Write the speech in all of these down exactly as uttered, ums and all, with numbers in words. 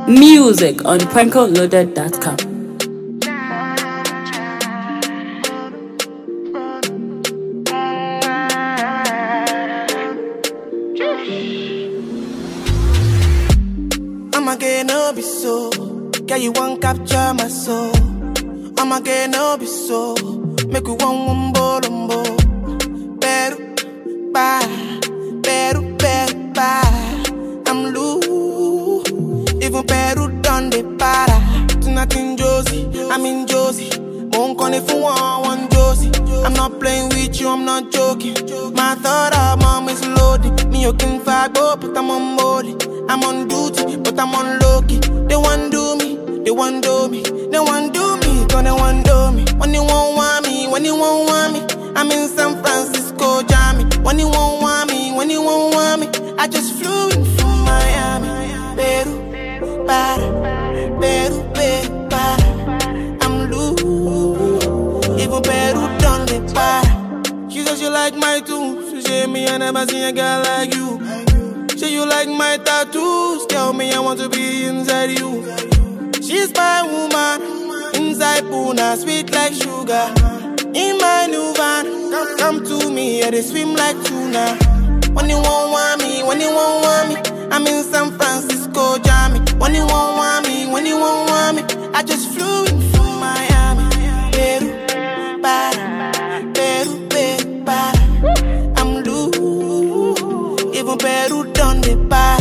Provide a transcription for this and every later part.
Music on Pranko Loaded dot com. I'ma get no be so. Girl, you won't capture my soul. I'ma get no be so. Make you one one bolombo. Peru, ba, Peru, Peru, ba. I'm loose. Even Peru done the para. Tonight in Josie, I'm in Josie. Won't call if you want one Josie. I'm not playing with you, I'm not joking. My thought of mom is loaded. Me you can fight, but I'm on molly. I'm on duty, but I'm on low-key. They want do me, they want do me. They want do me, gonna want do me. When you won't want me, when you won't want me. I'm in San Francisco, Jammy. When you won't want me, when you won't want me. I just flew in from Miami. Peru, para, Peru, Peru, para. I'm loose, even Peru done the para. She says she like my tunes. She say me I never seen a girl like you. Say you like my tattoos. Tell me I want to be inside you. She's my woman. Inside Puna, sweet like sugar. In my new van, come, come to me, yeah, they swim like tuna. When you won't want me, when you won't want me. I'm in San Francisco, Jammy. When you won't want me, when you won't want me. I just flew in from Miami. Peru, para, Peru, Peru, para. I'm loose, even Peru done the para.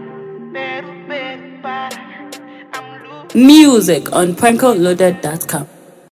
Music on Pranko Loaded dot com.